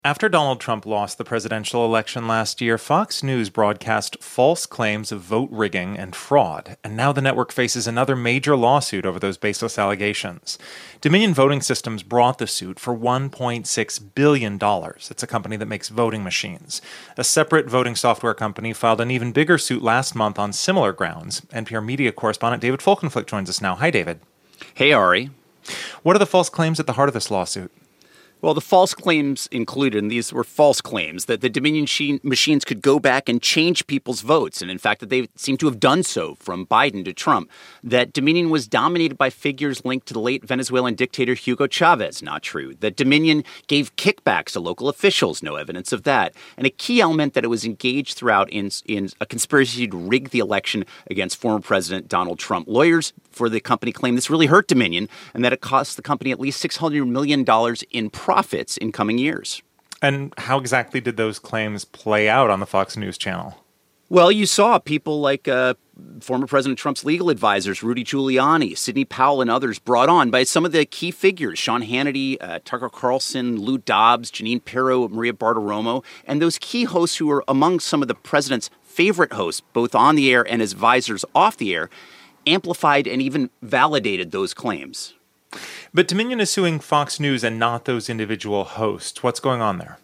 After Donald Trump lost the presidential election last year, Fox News broadcast false claims of vote rigging and fraud, and now the network faces another major lawsuit over those baseless allegations. Dominion Voting Systems brought the suit for $1.6 billion. It's a company that makes voting machines. A separate voting software company filed an even bigger suit last month on similar grounds. NPR media correspondent David Folkenflik joins us now. Hi, David. Hey, Ari. What are the false claims at the heart of this lawsuit? Well, the false claims included, and these were false claims, that the Dominion machines could go back and change people's votes, and in fact that they seem to have done so from Biden to Trump. That Dominion was dominated by figures linked to the late Venezuelan dictator Hugo Chavez, not true. That Dominion gave kickbacks to local officials, no evidence of that. And a key element that it was engaged throughout in a conspiracy to rig the election against former President Donald Trump. Lawyers for the company claim this really hurt Dominion and that it cost the company at least $600 million in profits in coming years. And how exactly did those claims play out on the Fox News channel? Well, you saw people like former President Trump's legal advisors, Rudy Giuliani, Sidney Powell, and others brought on by some of the key figures, Sean Hannity, Tucker Carlson, Lou Dobbs, Janine Pirro, Maria Bartiromo, and those key hosts who were among some of the president's favorite hosts, both on the air and as advisors off the air, amplified and even validated those claims. But Dominion is suing Fox News and not those individual hosts. What's going on there?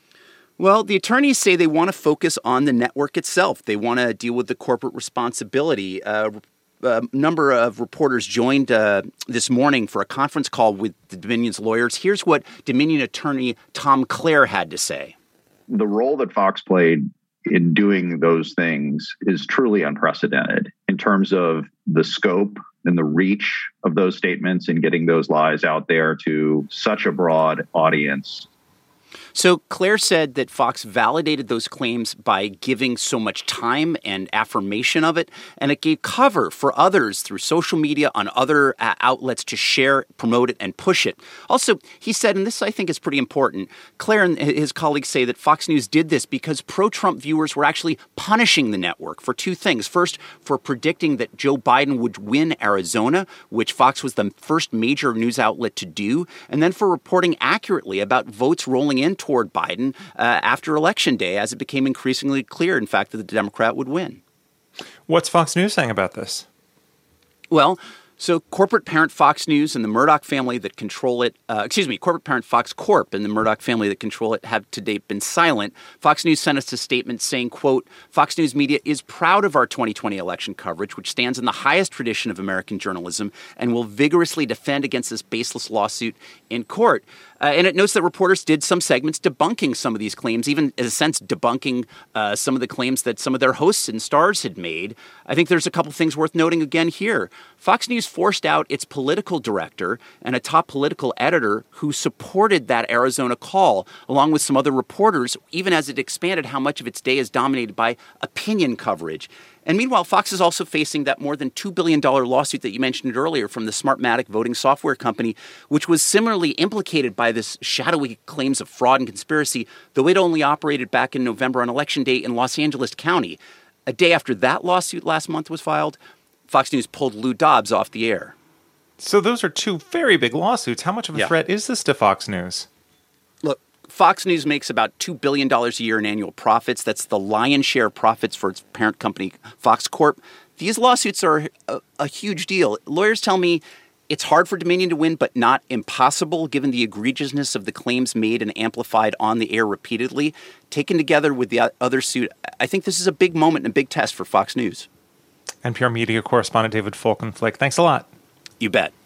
Well, the attorneys say they want to focus on the network itself. They want to deal with the corporate responsibility. A number of reporters joined this morning for a conference call with the Dominion's lawyers. Here's what Dominion attorney Tom Clare had to say. The role that Fox played in doing those things is truly unprecedented in terms of the scope and the reach of those statements and getting those lies out there to such a broad audience. So Claire said that Fox validated those claims by giving so much time and affirmation of it, and it gave cover for others through social media on other outlets to share, promote it, and push it. Also, he said, and this I think is pretty important, Claire and his colleagues say that Fox News did this because pro-Trump viewers were actually punishing the network for two things. First, for predicting that Joe Biden would win Arizona, which Fox was the first major news outlet to do, and then for reporting accurately about votes rolling in toward Biden after Election Day, as it became increasingly clear, in fact, that the Democrat would win. What's Fox News saying about this? Well, so corporate parent Fox News and the Murdoch family that control it, corporate parent Fox Corp and the Murdoch family that control it have to date been silent. Fox News sent us a statement saying, quote, Fox News Media is proud of our 2020 election coverage, which stands in the highest tradition of American journalism and will vigorously defend against this baseless lawsuit in court. And it notes that reporters did some segments debunking some of these claims, even in a sense debunking some of the claims that some of their hosts and stars had made. I think there's a couple things worth noting again here. Fox News forced out its political director and a top political editor who supported that Arizona call, along with some other reporters, even as it expanded how much of its day is dominated by opinion coverage. And meanwhile, Fox is also facing that more than $2 billion lawsuit that you mentioned earlier from the Smartmatic voting software company, which was similarly implicated by this shadowy claims of fraud and conspiracy, though it only operated back in November on Election Day in Los Angeles County. A day after that lawsuit last month was filed, Fox News pulled Lou Dobbs off the air. So those are two very big lawsuits. How much of a threat is this to Fox News? Look, Fox News makes about $2 billion a year in annual profits. That's the lion's share of profits for its parent company, Fox Corp. These lawsuits are a huge deal. Lawyers tell me it's hard for Dominion to win, but not impossible, given the egregiousness of the claims made and amplified on the air repeatedly. Taken together with the other suit, I think this is a big moment and a big test for Fox News. NPR media correspondent David Folkenflik, thanks a lot. You bet.